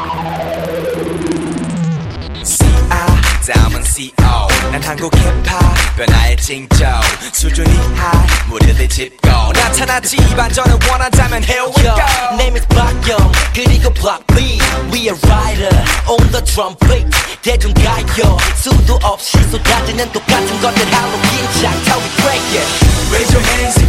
다음은 CO 난 한국 힙합 변화의 징조 수준이 high 무대들 짚고 나타났지 반전을 원한다면 here we go Name is 박영 그리고 Block B We a rider on the trumpet 대중가요 수도 없이 쏟아지는 똑같은 것들 할로윈 작타 we break it Raise your hands